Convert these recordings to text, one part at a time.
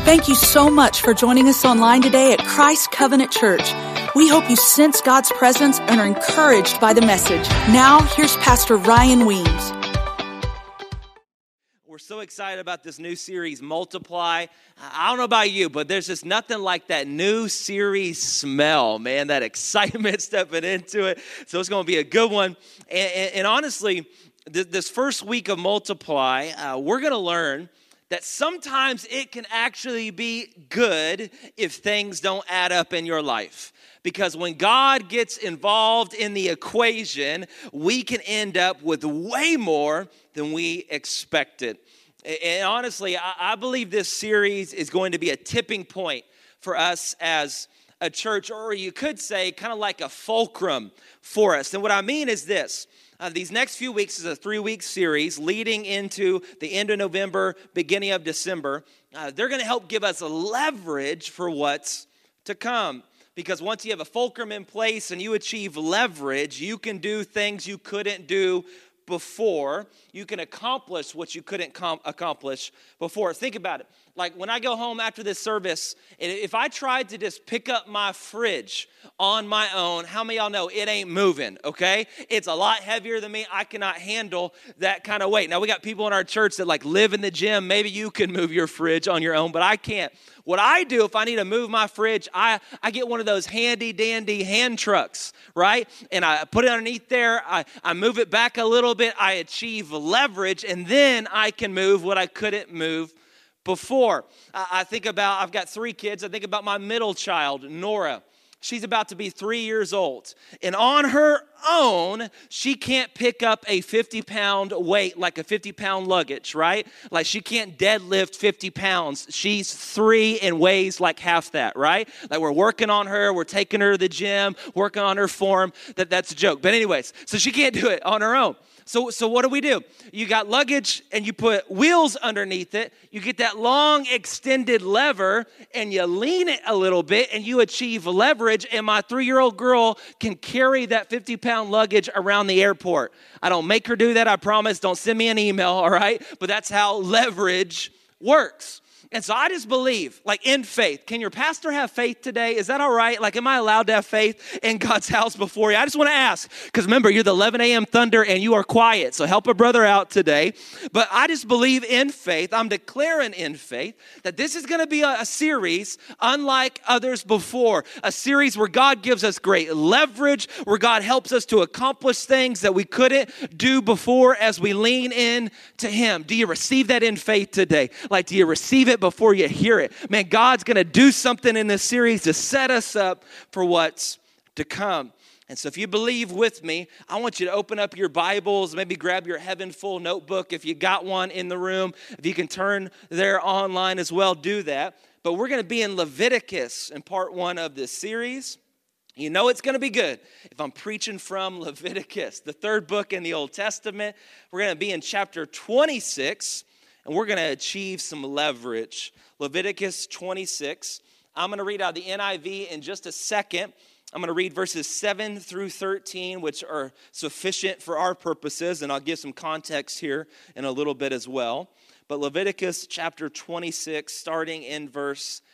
Thank you so much for joining us online today at Christ Covenant Church. We hope you sense God's presence and are encouraged by the message. Now, here's Pastor Ryan Weems. We're so excited about this new series, Multiply. I don't know about you, but there's just nothing like that new series smell, man, that excitement stepping into it. So it's going to be a good one. And honestly, this first week of Multiply, we're going to learn that sometimes it can actually be good if things don't add up in your life. Because when God gets involved in the equation, we can end up with way more than we expected. And honestly, I believe this series is going to be a tipping point for us as a church, or you could say kind of like a fulcrum for us. And what I mean is this. These next few weeks is a 3-week series leading into the end of November, beginning of December. They're going to help give us a leverage for what's to come. Because once you have a fulcrum in place and you achieve leverage, you can do things you couldn't do before. You can accomplish what you couldn't accomplish before. Think about it. Like when I go home after this service, if I tried to just pick up my fridge on my own, how many of y'all know it ain't moving, okay? It's a lot heavier than me. I cannot handle that kind of weight. Now, we got people in our church that like live in the gym. Maybe you can move your fridge on your own, but I can't. What I do if I need to move my fridge, I get one of those handy dandy hand trucks, right? And I put it underneath there. I move it back a little bit. I achieve leverage, and then I can move what I couldn't move before. I think about, I've got 3 kids. I think about my middle child, Nora. She's about to be 3 years old. And on her own, she can't pick up a 50-pound weight, like a 50-pound luggage, right? Like she can't deadlift 50 pounds. She's 3 and weighs like half that, right? Like we're working on her. We're taking her to the gym, working on her form. That's a joke. But anyways, so she can't do it on her own. So what do? You got luggage and you put wheels underneath it. You get that long extended lever and you lean it a little bit and you achieve leverage. And my 3-year-old girl can carry that 50-pound luggage around the airport. I don't make her do that, I promise. Don't send me an email, all right? But that's how leverage works. And so I just believe, like in faith. Can your pastor have faith today? Is that all right? Like, am I allowed to have faith in God's house before you? I just want to ask, because remember, you're the 11 a.m. thunder and you are quiet. So help a brother out today. But I just believe in faith. I'm declaring in faith that this is going to be a series unlike others before. A series where God gives us great leverage, where God helps us to accomplish things that we couldn't do before as we lean in to Him. Do you receive that in faith today? Like, do you receive it before you hear it? Man, God's going to do something in this series to set us up for what's to come. And so if you believe with me, I want you to open up your Bibles, maybe grab your Heaven Full notebook if you got one in the room. If you can turn there online as well, do that. But we're going to be in Leviticus in part 1 of this series. You know it's going to be good if I'm preaching from Leviticus, the 3rd book in the Old Testament. We're going to be in chapter 26. And we're going to achieve some leverage. Leviticus 26. I'm going to read out of the NIV in just a second. I'm going to read verses 7 through 13, which are sufficient for our purposes. And I'll give some context here in a little bit as well. But Leviticus chapter 26, starting in verse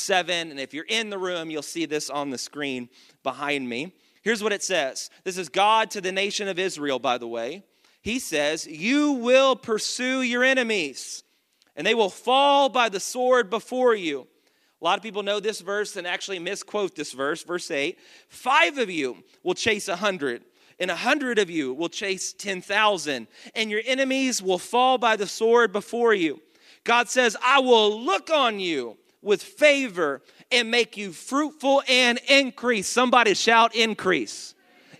7. And if you're in the room, you'll see this on the screen behind me. Here's what it says. This is God to the nation of Israel, by the way. He says, you will pursue your enemies, and they will fall by the sword before you. A lot of people know this verse and actually misquote this verse. Verse 8, 5 of you will chase 100, and 100 of you will chase 10,000, and your enemies will fall by the sword before you. God says, I will look on you with favor and make you fruitful and increase. Somebody shout increase.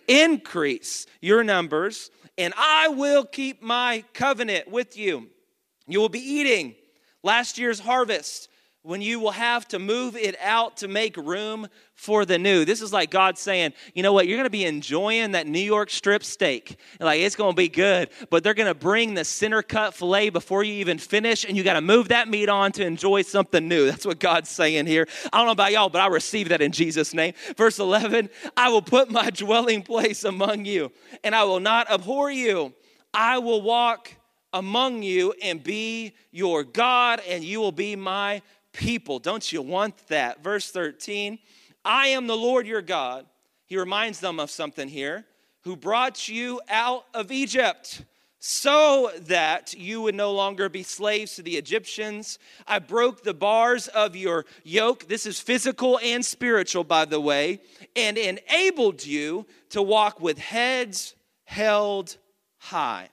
Increase your numbers. And I will keep my covenant with you. You will be eating last year's harvest when you will have to move it out to make room for the new. This is like God saying, you know what, you're going to be enjoying that New York strip steak. Like, it's going to be good, but they're going to bring the center cut filet before you even finish, and you got to move that meat on to enjoy something new. That's what God's saying here. I don't know about y'all, but I receive that in Jesus' name. Verse 11, I will put my dwelling place among you, and I will not abhor you. I will walk among you and be your God, and you will be my people. Don't you want that? Verse 13, I am the Lord your God. He reminds them of something here, who brought you out of Egypt so that you would no longer be slaves to the Egyptians. I broke the bars of your yoke. This is physical and spiritual, by the way, and enabled you to walk with heads held high.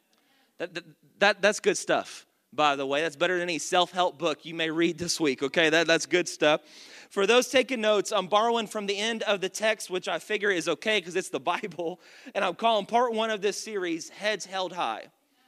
That's good stuff, by the way. That's better than any self-help book you may read this week, okay? That's good stuff. For those taking notes, I'm borrowing from the end of the text, which I figure is okay because it's the Bible, and I'm calling part 1 of this series, Heads Held High.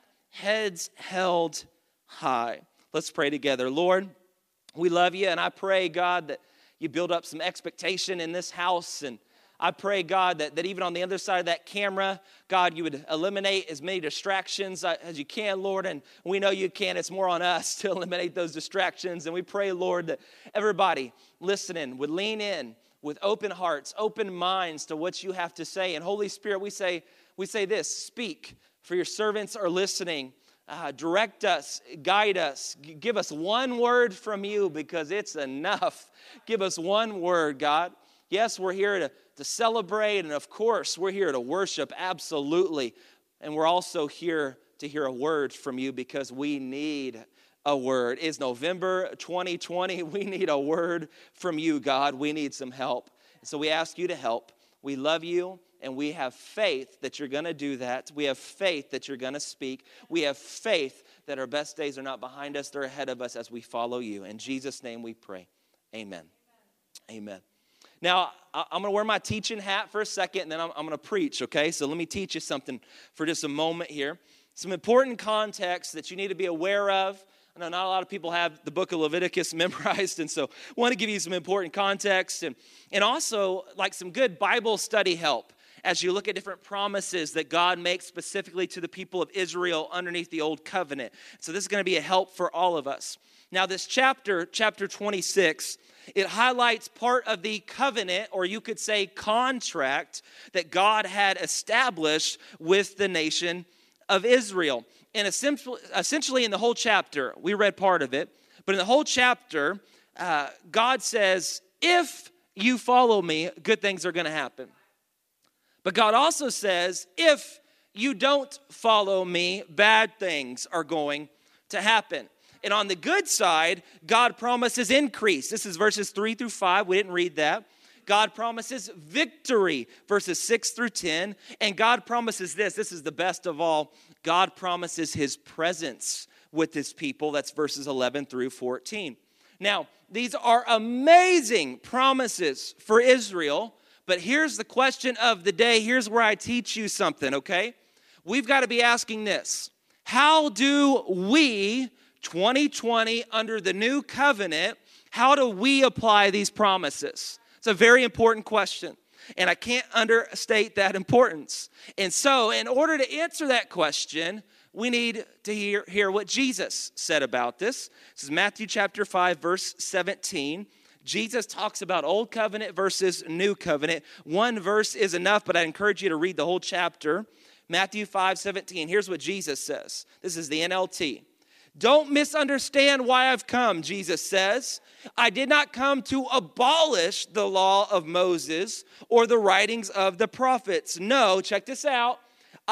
Heads Held High. Let's pray together. Lord, we love you, and I pray, God, that you build up some expectation in this house, and I pray, God, that even on the other side of that camera, God, you would eliminate as many distractions as you can, Lord, and we know you can. It's more on us to eliminate those distractions, and we pray, Lord, that everybody listening would lean in with open hearts, open minds to what you have to say. And Holy Spirit, we say this, speak, for your servants are listening. Direct us, guide us, give us one word from you because it's enough. Give us one word, God. Yes, we're here to celebrate, and of course, we're here to worship, absolutely. And we're also here to hear a word from you because we need a word. It's November 2020. We need a word from you, God. We need some help. So we ask you to help. We love you, and we have faith that you're going to do that. We have faith that you're going to speak. We have faith that our best days are not behind us, they're ahead of us as we follow you. In Jesus' name we pray. Amen. Amen. Now, I'm going to wear my teaching hat for a second, and then I'm going to preach, okay? So let me teach you something for just a moment here. Some important context that you need to be aware of. I know not a lot of people have the book of Leviticus memorized, and so I want to give you some important context and also like some good Bible study help as you look at different promises that God makes specifically to the people of Israel underneath the Old Covenant. So this is going to be a help for all of us. Now, this chapter 26, it highlights part of the covenant, or you could say contract, that God had established with the nation of Israel. And essentially in the whole chapter, we read part of it, but in the whole chapter, God says, if you follow me, good things are going to happen. But God also says, if you don't follow me, bad things are going to happen. And on the good side, God promises increase. This is verses 3 through 5. We didn't read that. God promises victory, verses 6 through 10. And God promises this. This is the best of all. God promises his presence with his people. That's verses 11 through 14. Now, these are amazing promises for Israel. But here's the question of the day. Here's where I teach you something, okay? We've got to be asking this. How do we, 2020, under the new covenant, how do we apply these promises? It's a very important question, and I can't understate that importance. And so, in order to answer that question, we need to hear what Jesus said about this. This is Matthew chapter 5, verse 17. Jesus talks about Old Covenant versus New Covenant. One verse is enough, but I encourage you to read the whole chapter. Matthew 5:17. Here's what Jesus says. This is the NLT. Don't misunderstand why I've come, Jesus says. I did not come to abolish the law of Moses or the writings of the prophets. No, check this out.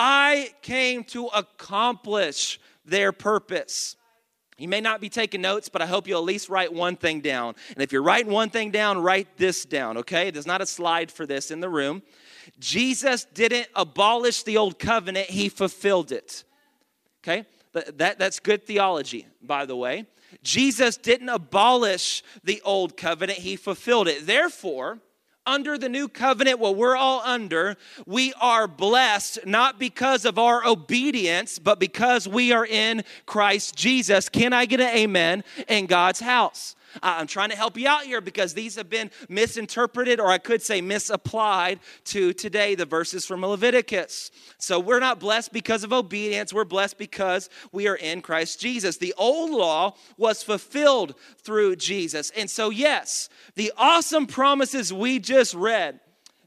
I came to accomplish their purpose. You may not be taking notes, but I hope you'll at least write one thing down. And if you're writing one thing down, write this down, okay? There's not a slide for this in the room. Jesus didn't abolish the old covenant. He fulfilled it, okay? That's good theology, by the way. Jesus didn't abolish the old covenant. He fulfilled it. Therefore, under the new covenant, what we're all under, we are blessed not because of our obedience, but because we are in Christ Jesus. Can I get an amen in God's house? I'm trying to help you out here because these have been misinterpreted, or I could say misapplied to today, the verses from Leviticus. So we're not blessed because of obedience. We're blessed because we are in Christ Jesus. The old law was fulfilled through Jesus. And so, yes, the awesome promises we just read,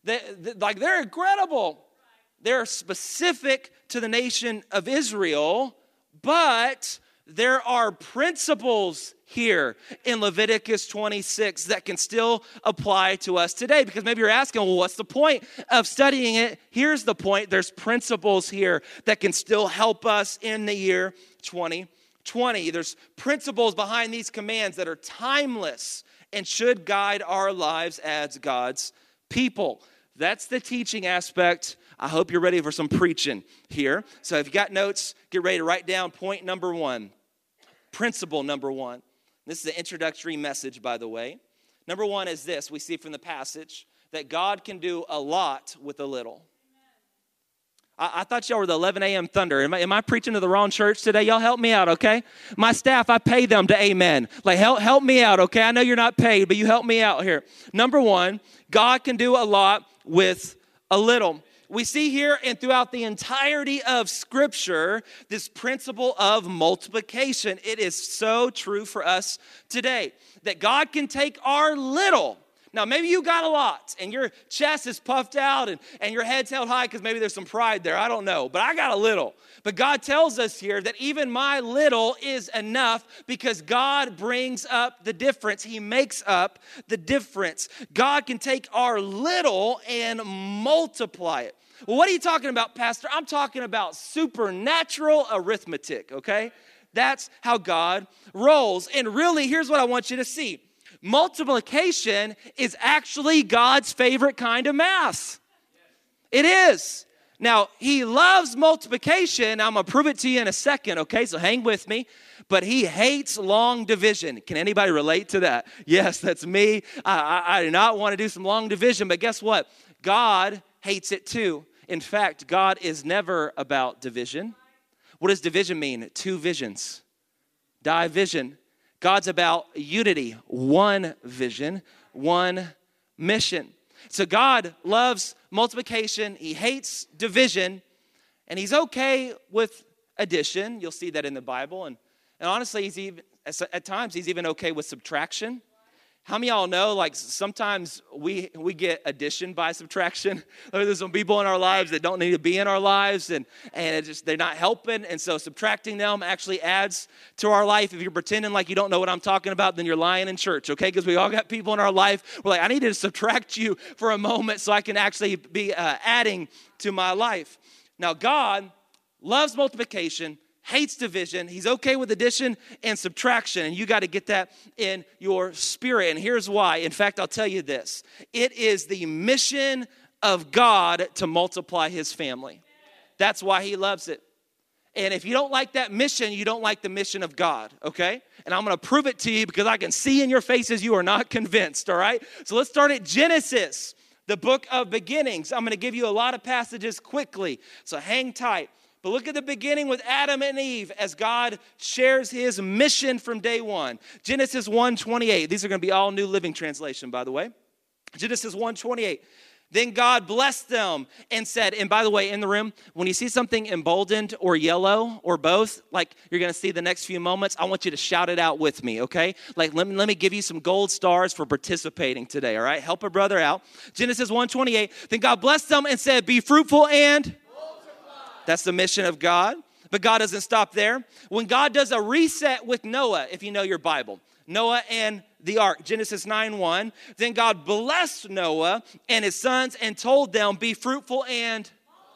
they're incredible. They're specific to the nation of Israel, but there are principles here in Leviticus 26 that can still apply to us today. Because maybe you're asking, well, what's the point of studying it? Here's the point. There's principles here that can still help us in the year 2020. There's principles behind these commands that are timeless and should guide our lives as God's people. That's the teaching aspect. I hope you're ready for some preaching here. So if you got notes, get ready to write down point number one. Principle number one. This is an introductory message, by the way. Number one is this. We see from the passage that God can do a lot with a little. I thought y'all were the 11 a.m. Thunder. Am I preaching to the wrong church today? Y'all help me out, okay? My staff, I pay them to amen. Like, help me out, okay? I know you're not paid, but you help me out here. Number one, God can do a lot with a little. We see here and throughout the entirety of Scripture, this principle of multiplication. It is so true for us today that God can take our little. Now, maybe you got a lot and your chest is puffed out and your head's held high because maybe there's some pride there. I don't know, but I got a little. But God tells us here that even my little is enough because God brings up the difference. He makes up the difference. God can take our little and multiply it. Well, what are you talking about, Pastor? I'm talking about supernatural arithmetic, okay? That's how God rolls. And really, here's what I want you to see. Multiplication is actually God's favorite kind of math. It is. Now, he loves multiplication. I'm going to prove it to you in a second, okay? So hang with me. But he hates long division. Can anybody relate to that? Yes, that's me. I do not want to do some long division. But guess what? God hates it too. In fact, God is never about division. What does division mean? Two visions. Division. God's about unity, one vision, one mission. So God loves multiplication. He hates division, and he's okay with addition. You'll see that in the Bible. And honestly, at times, he's even okay with subtraction. How many of y'all know, like, sometimes we get addition by subtraction? There's some people in our lives that don't need to be in our lives, and they're not helping, and so subtracting them actually adds to our life. If you're pretending like you don't know what I'm talking about, then you're lying in church, okay? Because we all got people in our life, we're like, I need to subtract you for a moment so I can actually be adding to my life. Now, God loves multiplication, hates division. He's okay with addition and subtraction. And you got to get that in your spirit. And here's why. In fact, I'll tell you this. It is the mission of God to multiply his family. That's why he loves it. And if you don't like that mission, you don't like the mission of God, okay? And I'm going to prove it to you because I can see in your faces you are not convinced, all right? So let's start at Genesis, the book of beginnings. I'm going to give you a lot of passages quickly, so hang tight. But look at the beginning with Adam and Eve as God shares his mission from day one. Genesis 1:28. These are going to be all New Living Translation, by the way. Genesis 1:28. Then God blessed them and said, and by the way, in the room, when you see something emboldened or yellow or both, like you're going to see the next few moments, I want you to shout it out with me, okay? Like, let me give you some gold stars for participating today, all right? Help a brother out. Genesis 1:28. Then God blessed them and said, be fruitful and... That's the mission of God. But God doesn't stop there. When God does a reset with Noah, if you know your Bible, Noah and the ark, Genesis 9:1, then God blessed Noah and his sons and told them, be fruitful and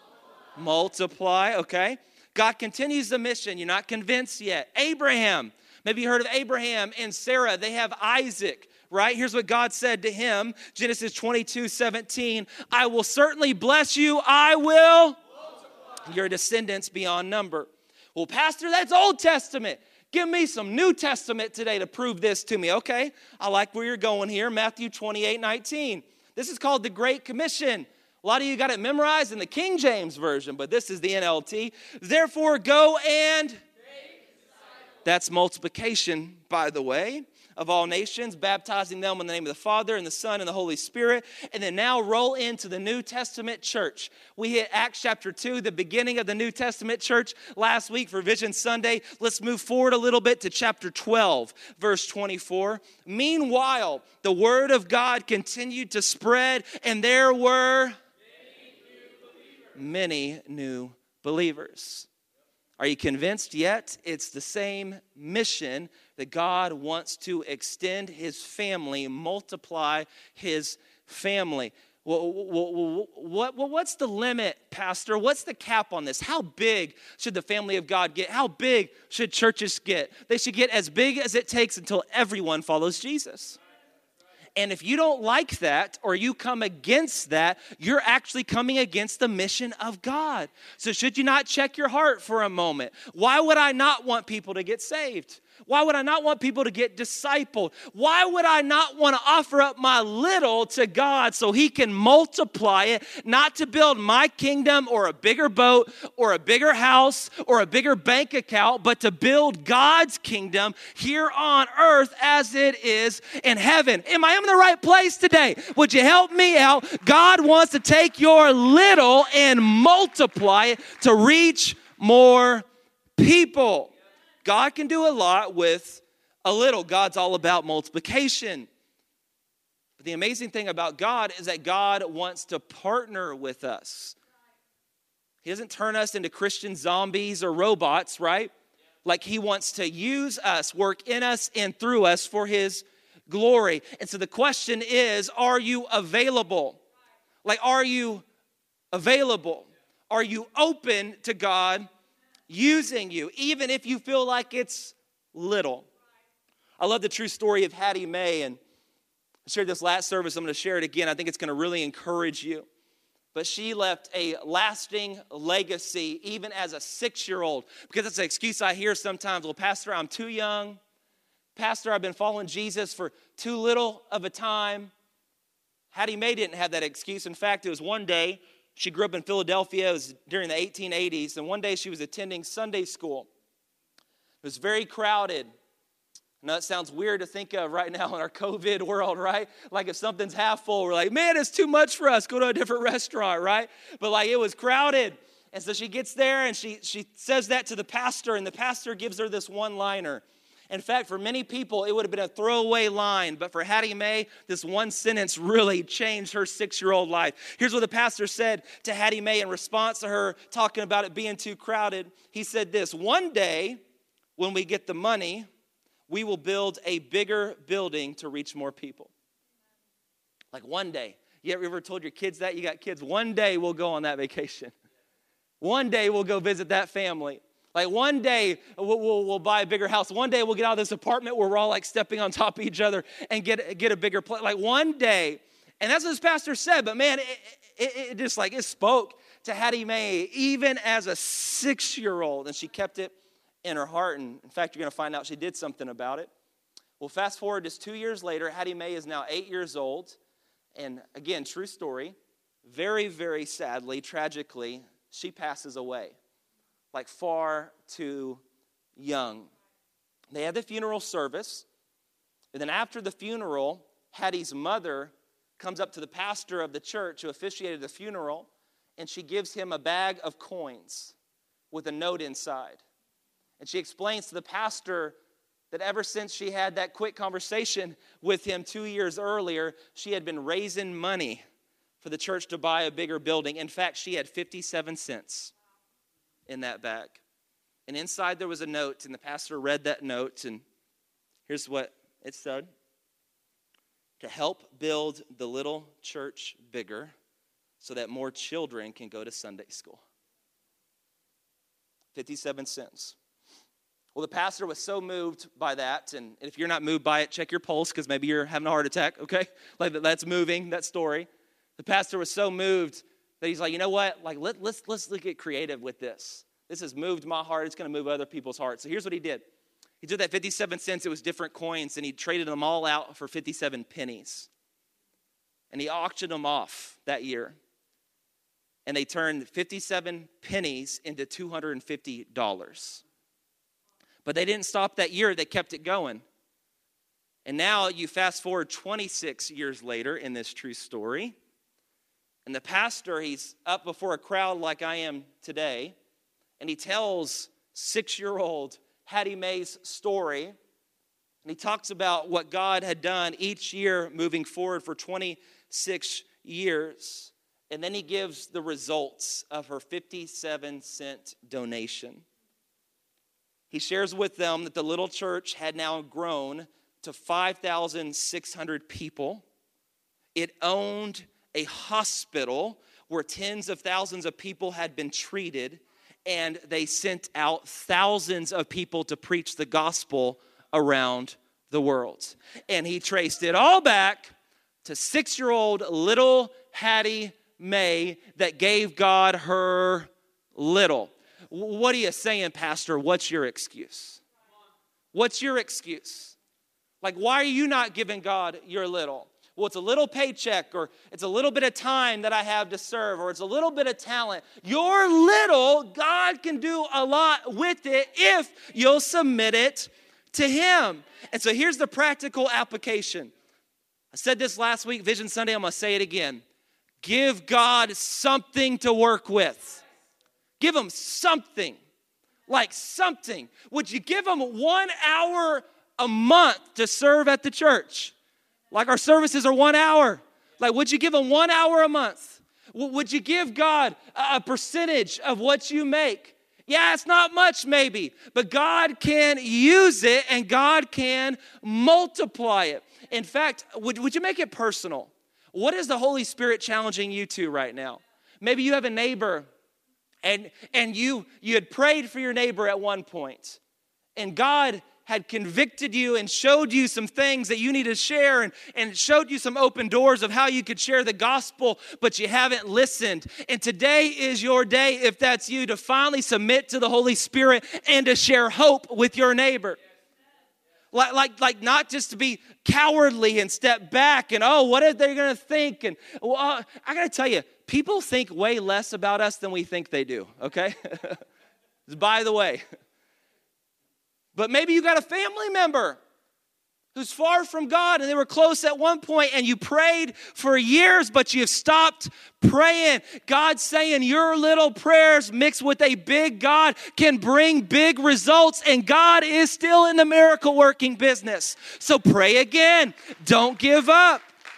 multiply, okay? God continues the mission. You're not convinced yet. Abraham, maybe you heard of Abraham and Sarah. They have Isaac. Right? Here's what God said to him, Genesis 22:17, I will certainly bless you. I will your descendants beyond number. Well, Pastor, that's Old Testament. Give me some New Testament today to prove this to me. Okay, I like where you're going here. Matthew 28:19. This is called the Great Commission. A lot of you got it memorized in the King James Version, but this is the NLT. Therefore, go and... That's multiplication, by the way, of all nations, baptizing them in the name of the Father and the Son and the Holy Spirit. And then now roll into the New Testament church. We hit Acts chapter 2, the beginning of the New Testament church last week for Vision Sunday. Let's move forward a little bit to chapter 12, verse 24. Meanwhile, the word of God continued to spread, and there were many new believers. Are you convinced yet? It's the same mission that God wants to extend his family, multiply his family. What's the limit, Pastor? What's the cap on this? How big should the family of God get? How big should churches get? They should get as big as it takes until everyone follows Jesus. And if you don't like that or you come against that, you're actually coming against the mission of God. So should you not check your heart for a moment? Why would I not want people to get saved? Why would I not want people to get discipled? Why would I not want to offer up my little to God so he can multiply it, not to build my kingdom or a bigger boat or a bigger house or a bigger bank account, but to build God's kingdom here on earth as it is in heaven? Am I in the right place today? Would you help me out? God wants to take your little and multiply it to reach more people. God can do a lot with a little. God's all about multiplication. But the amazing thing about God is that God wants to partner with us. He doesn't turn us into Christian zombies or robots, right? Like he wants to use us, work in us and through us for his glory. And so the question is, are you available? Like, are you available? Are you open to God using you, even if you feel like it's little? I love the true story of Hattie Mae, and I shared this last service. I'm going to share it again. I think it's going to really encourage you. But she left a lasting legacy even as a 6-year-old, because that's an excuse I hear sometimes. Well, Pastor, I'm too young. Pastor, I've been following Jesus for too little of a time. Hattie Mae didn't have that excuse. In fact, it was one day. She grew up in Philadelphia. It was during the 1880s. And one day she was attending Sunday school. It was very crowded. I know it sounds weird to think of right now in our COVID world, right? Like if something's half full, we're like, man, it's too much for us. Go to a different restaurant, right? But like it was crowded. And so she gets there and she says that to the pastor. And the pastor gives her this one-liner. In fact, for many people, it would have been a throwaway line. But for Hattie Mae, this one sentence really changed her 6-year-old life. Here's what the pastor said to Hattie Mae in response to her talking about it being too crowded. He said this: one day, when we get the money, we will build a bigger building to reach more people. Like one day. You ever told your kids that? You got kids. One day we'll go on that vacation. One day we'll go visit that family. Like one day we'll buy a bigger house. One day we'll get out of this apartment where we're all like stepping on top of each other and get a bigger place. Like one day. And that's what this pastor said. But man, it just like it spoke to Hattie Mae even as a 6-year-old. And she kept it in her heart. And in fact, you're going to find out she did something about it. Well, fast forward just 2 years later, Hattie Mae is now 8 years old. And again, true story. Very, very sadly, tragically, she passes away. Like far too young. They had the funeral service. And then after the funeral, Hattie's mother comes up to the pastor of the church who officiated the funeral, and she gives him a bag of coins with a note inside. And she explains to the pastor that ever since she had that quick conversation with him 2 years earlier, she had been raising money for the church to buy a bigger building. In fact, she had 57 cents in that bag. And inside there was a note, and the pastor read that note, and here's what it said: to help build the little church bigger so that more children can go to Sunday school. 57 cents. Well, the pastor was so moved by that, and if you're not moved by it, check your pulse, because maybe you're having a heart attack, okay? Like that's moving, that story. The pastor was so moved that he's like, you know what? Like let's get creative with this. This has moved my heart. It's going to move other people's hearts. So here's what he did. He took that 57 cents. It was different coins, and he traded them all out for 57 pennies. And he auctioned them off that year. And they turned 57 pennies into $250. But they didn't stop that year. They kept it going. And now you fast forward 26 years later in this true story. And the pastor, he's up before a crowd like I am today, and he tells 6-year-old Hattie Mae's story. And he talks about what God had done each year moving forward for 26 years. And then he gives the results of her 57-cent donation. he shares with them that the little church had now grown to 5,600 people. It owned a hospital where tens of thousands of people had been treated, and they sent out thousands of people to preach the gospel around the world. And he traced it all back to 6-year-old little Hattie May that gave God her little. What are you saying, Pastor? What's your excuse? What's your excuse? Like, why are you not giving God your little? Well, it's a little paycheck, or it's a little bit of time that I have to serve, or it's a little bit of talent. Your little, God can do a lot with it if you'll submit it to him. And so here's the practical application. I said this last week, Vision Sunday, I'm going to say it again. Give God something to work with. Give him something, like something. Would you give him 1 hour a month to serve at the church? Like our services are 1 hour. Like, would you give him 1 hour a month? Would you give God a percentage of what you make? Yeah, it's not much maybe, but God can use it and God can multiply it. In fact, would you make it personal? What is the Holy Spirit challenging you to right now? Maybe you have a neighbor and you had prayed for your neighbor at one point, and God had convicted you and showed you some things that you need to share, and showed you some open doors of how you could share the gospel, but you haven't listened. And today is your day, if that's you, to finally submit to the Holy Spirit and to share hope with your neighbor. Like not just to be cowardly and step back and, oh, what are they going to think? And I got to tell you, people think way less about us than we think they do, okay? By the way. But maybe you got a family member who's far from God, and they were close at one point, and you prayed for years, but you've stopped praying. God's saying your little prayers mixed with a big God can bring big results, and God is still in the miracle working business. So pray again. Don't give up.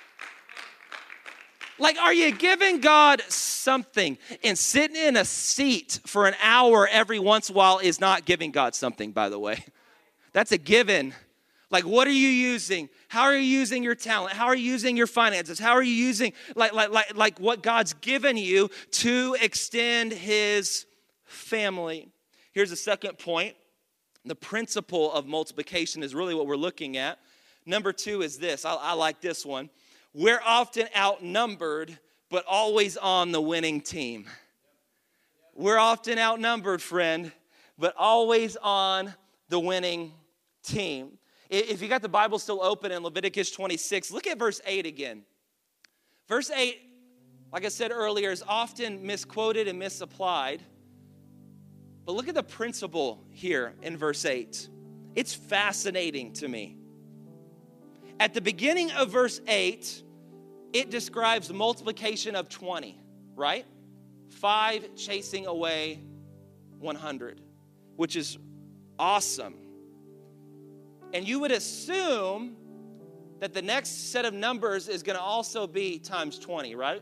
Like, are you giving God something? And sitting in a seat for an hour every once in a while is not giving God something, by the way. That's a given. Like, what are you using? How are you using your talent? How are you using your finances? How are you using like what God's given you to extend his family? Here's the second point. The principle of multiplication is really what we're looking at. Number 2 is this. I like this one. We're often outnumbered, but always on the winning team. We're often outnumbered, friend, but always on the winning team. If you got the Bible still open in Leviticus 26, look at verse 8 again. Verse 8, like I said earlier, is often misquoted and misapplied. But look at the principle here in verse 8. It's fascinating to me. At the beginning of verse 8, it describes the multiplication of 20, right? 5 chasing away 100, which is awesome. And you would assume that the next set of numbers is going to also be times 20, right?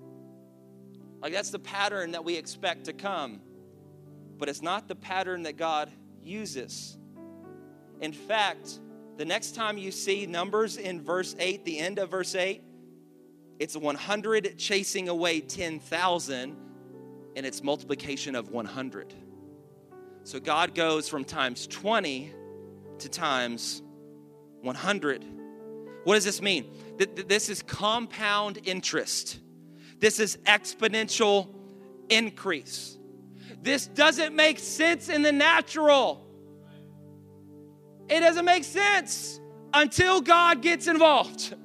Like, that's the pattern that we expect to come. But it's not the pattern that God uses. In fact, the next time you see numbers in verse 8, the end of verse 8, it's 100 chasing away 10,000, and it's multiplication of 100. So God goes from times 20 to times 100. What does this mean? This is compound interest. This is exponential increase. This doesn't make sense in the natural. It doesn't make sense until God gets involved.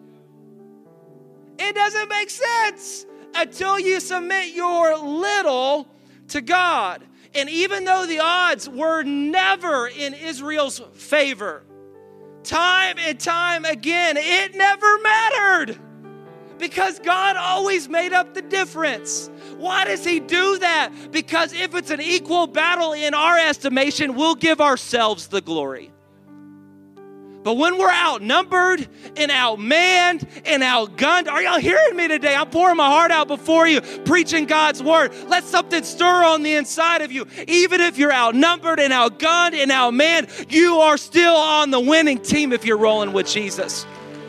It doesn't make sense until you submit your little to God. And even though the odds were never in Israel's favor, time and time again, it never mattered because God always made up the difference. Why does he do that? Because if it's an equal battle in our estimation, we'll give ourselves the glory. But when we're outnumbered and outmanned and outgunned, are y'all hearing me today? I'm pouring my heart out before you, preaching God's word. Let something stir on the inside of you. Even if you're outnumbered and outgunned and outmanned, you are still on the winning team if you're rolling with Jesus.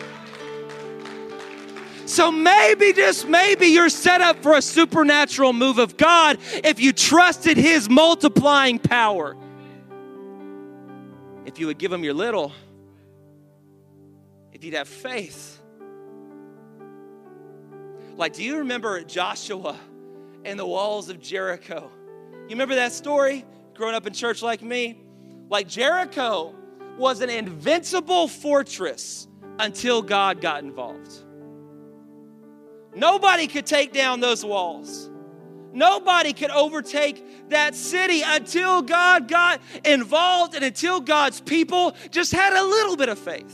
So maybe, just maybe, you're set up for a supernatural move of God if you trusted His multiplying power. If you would give Him your little, if you'd have faith. Like, do you remember Joshua and the walls of Jericho? You remember that story? Growing up in church like me? Like, Jericho was an invincible fortress until God got involved. Nobody could take down those walls. Nobody could overtake that city until God got involved and until God's people just had a little bit of faith.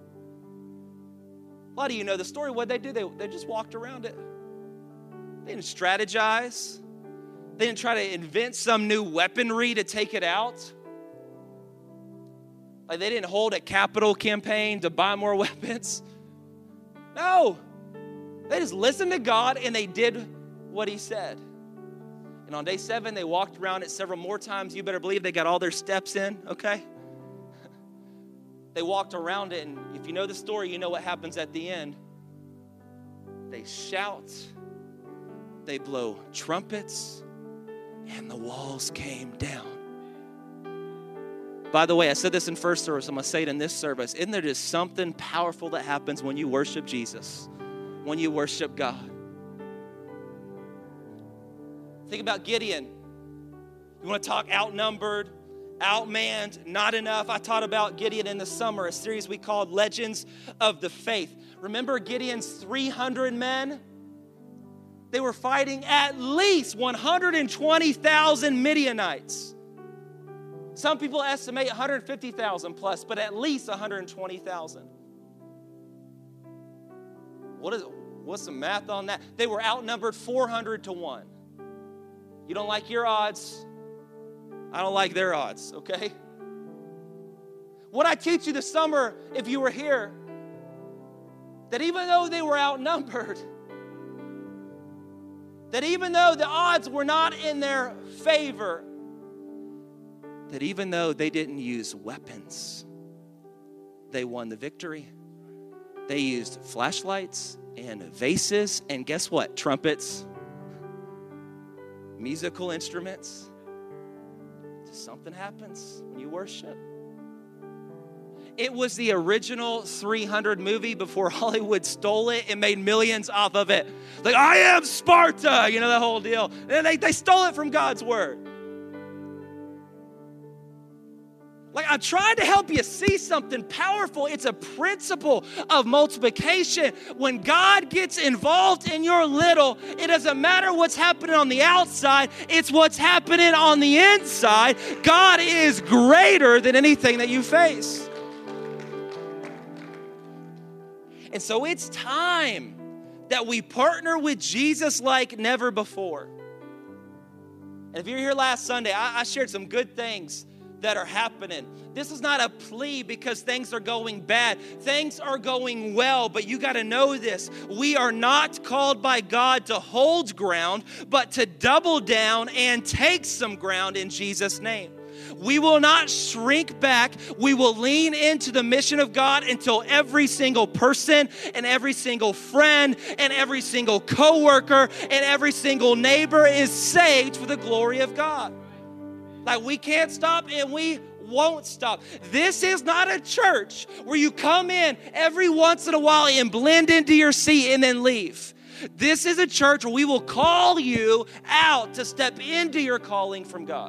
A lot of you know the story. What did they do? They just walked around it. They didn't strategize. They didn't try to invent some new weaponry to take it out. Like, they didn't hold a capital campaign to buy more weapons. No. They just listened to God and they did what He said. And on day 7, they walked around it several more times. You better believe they got all their steps in, okay? They walked around it, and if you know the story, you know what happens at the end. They shout, they blow trumpets, and the walls came down. By the way, I said this in first service, I'm going to say it in this service. Isn't there just something powerful that happens when you worship Jesus, when you worship God? Think about Gideon. You want to talk outnumbered, outmanned, not enough. I taught about Gideon in the summer, a series we called Legends of the Faith. Remember Gideon's 300 men? They were fighting at least 120,000 Midianites. Some people estimate 150,000 plus, but at least 120,000. What's the math on that? They were outnumbered 400-1. You don't like your odds? I don't like their odds, okay? What I teach you this summer, if you were here, that even though they were outnumbered, that even though the odds were not in their favor, that even though they didn't use weapons, they won the victory. They used flashlights and vases, and guess what? Trumpets, musical instruments. Something happens when you worship. It was the original 300 movie before Hollywood stole it and made millions off of it. Like, I am Sparta, you know, the whole deal. They stole it from God's word. Like, I'm trying to help you see something powerful. It's a principle of multiplication. When God gets involved in your little, it doesn't matter what's happening on the outside. It's what's happening on the inside. God is greater than anything that you face. And so it's time that we partner with Jesus like never before. And if you're here last Sunday, I shared some good things that are happening. This is not a plea because things are going bad. Things are going well, but you got to know this. We are not called by God to hold ground, but to double down and take some ground in Jesus' name. We will not shrink back. We will lean into the mission of God until every single person and every single friend and every single coworker and every single neighbor is saved for the glory of God. Like, we can't stop and we won't stop. This is not a church where you come in every once in a while and blend into your seat and then leave. This is a church where we will call you out to step into your calling from God.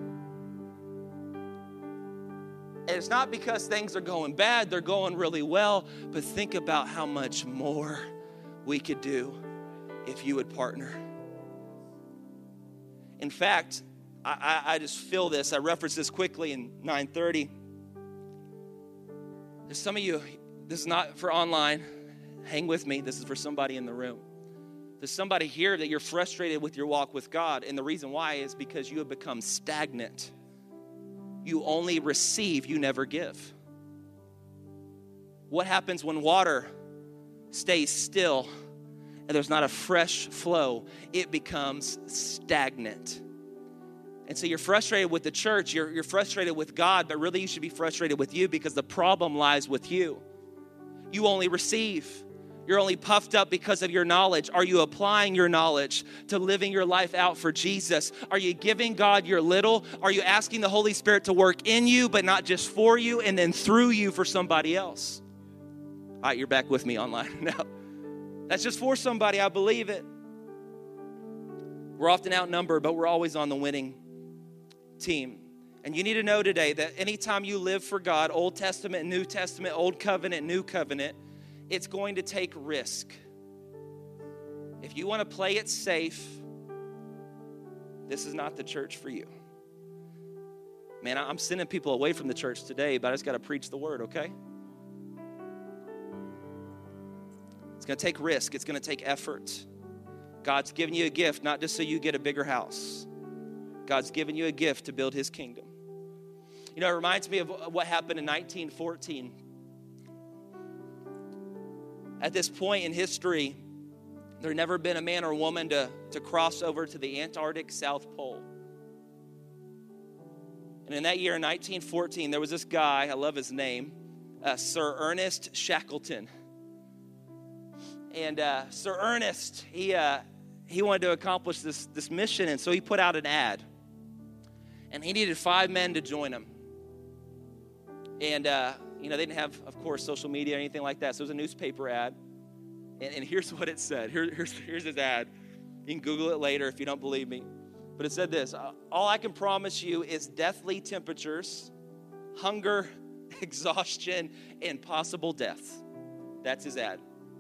And it's not because things are going bad, they're going really well, but think about how much more we could do if you would partner. In fact, I just feel this. I referenced this quickly in 9:30. There's some of you, this is not for online. Hang with me. This is for somebody in the room. There's somebody here that you're frustrated with your walk with God. And the reason why is because you have become stagnant. You only receive, you never give. What happens when water stays still and there's not a fresh flow? It becomes stagnant. And so you're frustrated with the church, you're frustrated with God, but really you should be frustrated with you because the problem lies with you. You only receive. You're only puffed up because of your knowledge. Are you applying your knowledge to living your life out for Jesus? Are you giving God your little? Are you asking the Holy Spirit to work in you, but not just for you and then through you for somebody else? All right, you're back with me online now. That's just for somebody, I believe it. We're often outnumbered, but we're always on the winning team. And you need to know today that anytime you live for God, Old Testament, New Testament, Old Covenant, New Covenant, it's going to take risk. If you want to play it safe, this is not the church for you. Man, I'm sending people away from the church today, but I just got to preach the word, okay? It's going to take risk. It's going to take effort. God's given you a gift, not just so you get a bigger house. God's given you a gift to build his kingdom. You know, it reminds me of what happened in 1914. At this point in history, there had never been a man or woman to cross over to the Antarctic South Pole. And in that year, in 1914, there was this guy, I love his name, Sir Ernest Shackleton. And Sir Ernest, he wanted to accomplish this mission, and so he put out an ad. And he needed 5 men to join him. And, they didn't have, of course, social media or anything like that, so it was a newspaper ad. And here's what it said. Here's his ad. You can Google it later if you don't believe me. But it said this: all I can promise you is deathly temperatures, hunger, exhaustion, and possible death. That's his ad.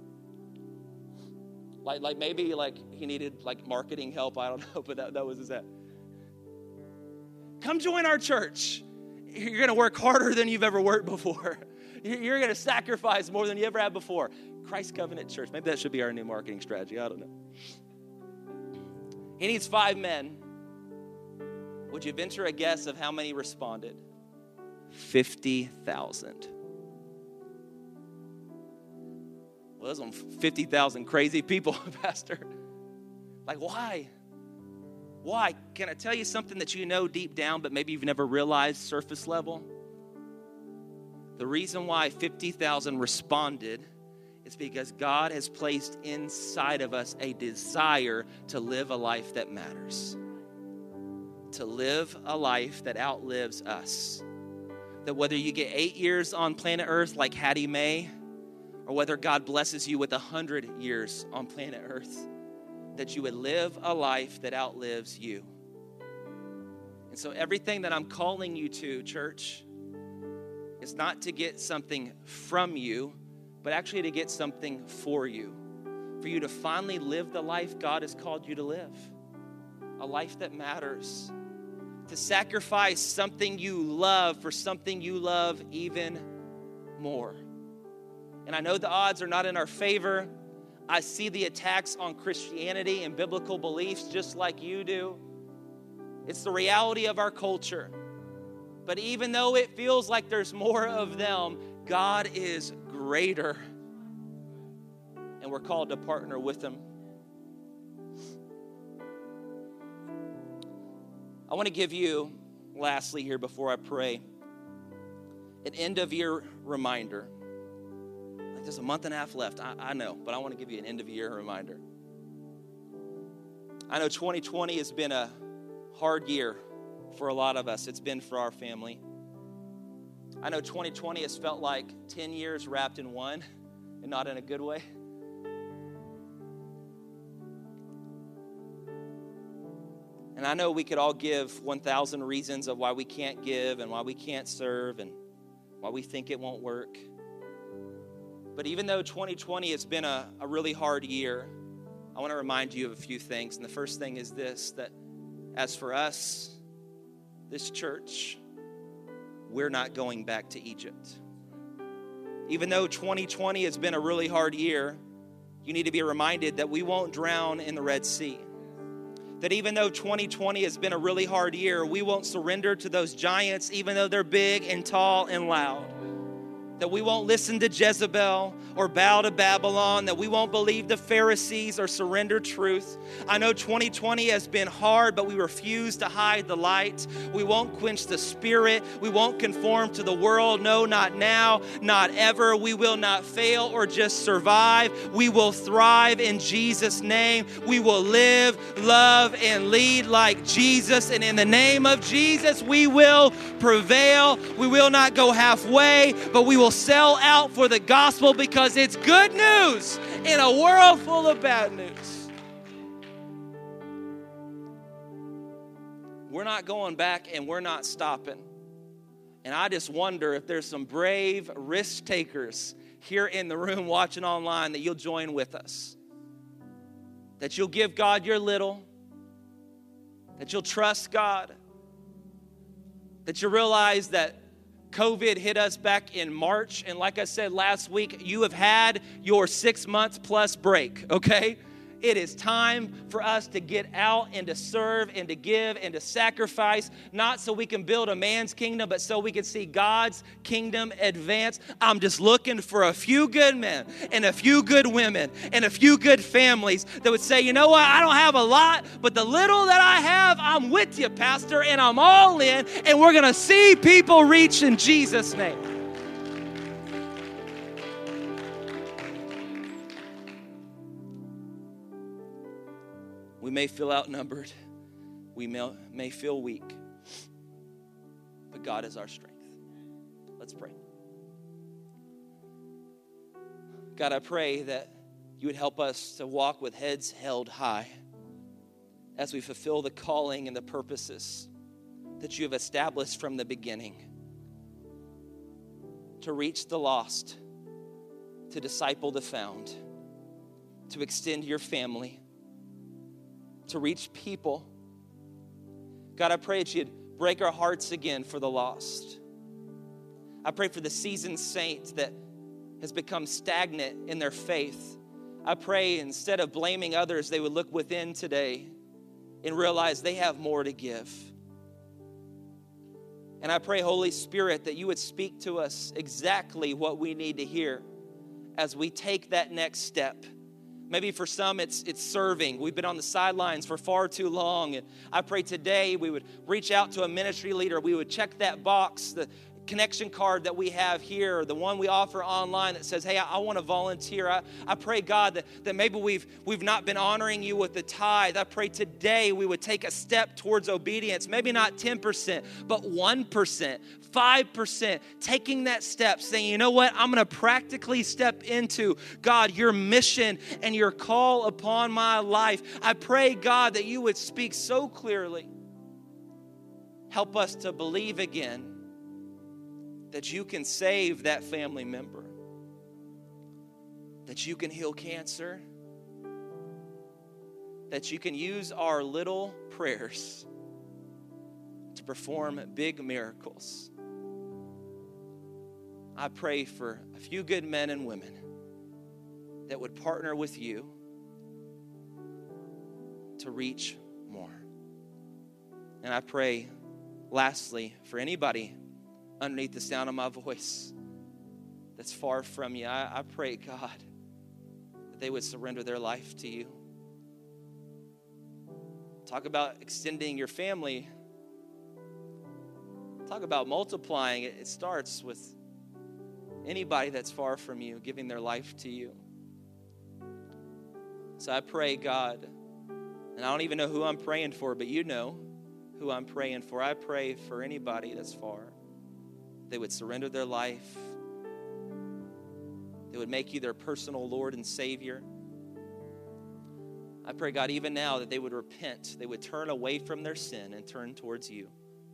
Like maybe he needed marketing help. I don't know, but that was his ad. Come join our church. You're going to work harder than you've ever worked before. You're going to sacrifice more than you ever have before. Christ Covenant Church. Maybe that should be our new marketing strategy. I don't know. He needs 5 men. Would you venture a guess of how many responded? 50,000. Well, those are 50,000 crazy people, Pastor. Why? Why? Can I tell you something that you know deep down, but maybe you've never realized surface level? The reason why 50,000 responded is because God has placed inside of us a desire to live a life that matters. To live a life that outlives us. That whether you get 8 years on planet Earth like Hattie Mae, or whether God blesses you with 100 years on planet Earth, that you would live a life that outlives you. And so everything that I'm calling you to, church, is not to get something from you, but actually to get something for you to finally live the life God has called you to live, a life that matters, to sacrifice something you love for something you love even more. And I know the odds are not in our favor. I see the attacks on Christianity and biblical beliefs just like you do. It's the reality of our culture. But even though it feels like there's more of them, God is greater. And we're called to partner with Him. I want to give you, lastly here before I pray, an end-of-year reminder. There's a month and a half left, I know, but I want to give you an end-of-year reminder. I know 2020 has been a hard year for a lot of us. It's been for our family. I know 2020 has felt like 10 years wrapped in one, and not in a good way. And I know we could all give 1,000 reasons of why we can't give and why we can't serve and why we think it won't work. But even though 2020 has been a really hard year, I want to remind you of a few things. And the first thing is this, that as for us, this church, we're not going back to Egypt. Even though 2020 has been a really hard year, you need to be reminded that we won't drown in the Red Sea. That even though 2020 has been a really hard year, we won't surrender to those giants, even though they're big and tall and loud. that we won't listen to Jezebel or bow to Babylon, that we won't believe the Pharisees or surrender truth. I know 2020 has been hard, but we refuse to hide the light. We won't quench the Spirit. We won't conform to the world. No, not now, not ever. We will not fail or just survive. We will thrive in Jesus' name. We will live, love, and lead like Jesus. And in the name of Jesus, we will prevail. We will not go halfway, but we will sell out for the gospel because it's good news in a world full of bad news. We're not going back and we're not stopping. And I just wonder if there's some brave risk takers here in the room watching online that you'll join with us. That you'll give God your little. That you'll trust God. That you realize that COVID hit us back in March, and like I said last week, you have had your 6 months plus break, okay? It is time for us to get out and to serve and to give and to sacrifice, not so we can build a man's kingdom, but so we can see God's kingdom advance. I'm just looking for a few good men and a few good women and a few good families that would say, you know what, I don't have a lot, but the little that I have, I'm with you, Pastor, and I'm all in, and we're going to see people reach in Jesus' name. We may feel outnumbered. We may feel weak. But God is our strength. Let's pray. God, I pray that you would help us to walk with heads held high as we fulfill the calling and the purposes that you have established from the beginning. To reach the lost, to disciple the found, to extend your family, to reach people. God, I pray that you'd break our hearts again for the lost. I pray for the seasoned saint that has become stagnant in their faith. I pray instead of blaming others, they would look within today and realize they have more to give. And I pray, Holy Spirit, that you would speak to us exactly what we need to hear as we take that next step. Maybe for some, it's serving. We've been on the sidelines for far too long. And I pray today we would reach out to a ministry leader. We would check that box, the connection card that we have here, the one we offer online that says, hey, I want to volunteer. I pray, God, that maybe we've not been honoring you with the tithe. I pray today we would take a step towards obedience. Maybe not 10%, but 1%, 5%. Taking that step, saying, you know what? I'm going to practically step into, God, your mission and your call upon my life. I pray, God, that you would speak so clearly. Help us to believe again that you can save that family member, that you can heal cancer, that you can use our little prayers to perform big miracles. I pray for a few good men and women that would partner with you to reach more. And I pray, lastly, for anybody underneath the sound of my voice that's far from you, I pray, God, that they would surrender their life to you. Talk about extending your family. Talk about multiplying. It starts with anybody that's far from you giving their life to you. So I pray, God, and I don't even know who I'm praying for, but you know who I'm praying for. I pray for anybody that's far. They would surrender their life. They would make you their personal Lord and Savior. I pray, God, even now that they would repent. They would turn away from their sin and turn towards you.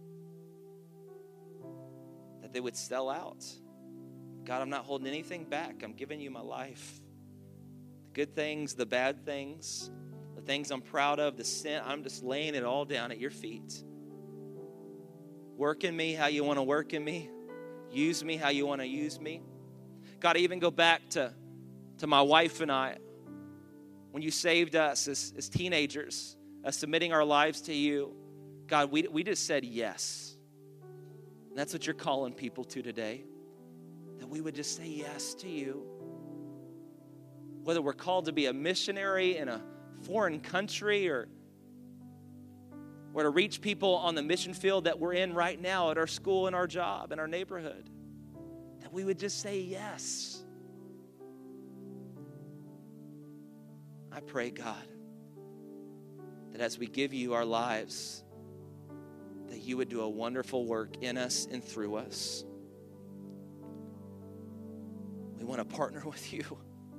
That they would sell out. God, I'm not holding anything back. I'm giving you my life. The good things, the bad things, the things I'm proud of, the sin, I'm just laying it all down at your feet. Work in me how you want to work in me. Use me how you want to use me. God, I even go back to my wife and I. When you saved us as teenagers, submitting our lives to you, God, we just said yes. And that's what you're calling people to today. that we would just say yes to you. Whether we're called to be a missionary in a foreign country or to reach people on the mission field that we're in right now at our school and our job and our neighborhood, that we would just say yes. I pray, God, that as we give you our lives, that you would do a wonderful work in us and through us. We want to partner with you.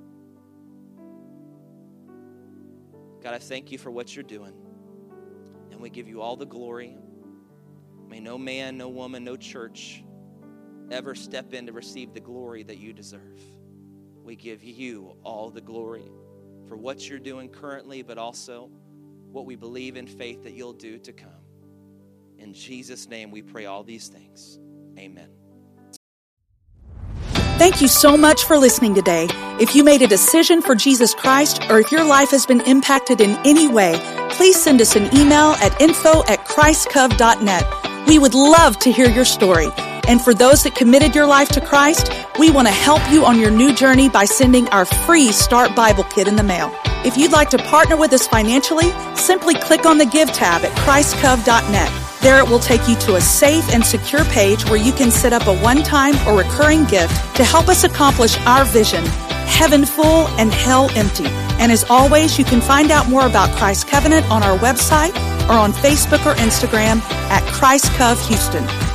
God, I thank you for what you're doing. And we give you all the glory. May no man, no woman, no church ever step in to receive the glory that you deserve. We give you all the glory for what you're doing currently, but also what we believe in faith that you'll do to come. In Jesus' name we pray all these things. Amen. Thank you so much for listening today. If you made a decision for Jesus Christ, or if your life has been impacted in any way, please send us an email at info@christcov.net. We would love to hear your story. And for those that committed your life to Christ, we want to help you on your new journey by sending our free Start Bible Kit in the mail. If you'd like to partner with us financially, simply click on the Give tab at christcov.net. There it will take you to a safe and secure page where you can set up a one-time or recurring gift to help us accomplish our vision, heaven full and hell empty. And as always, you can find out more about Christ Covenant on our website or on Facebook or Instagram at Christ Cov Houston.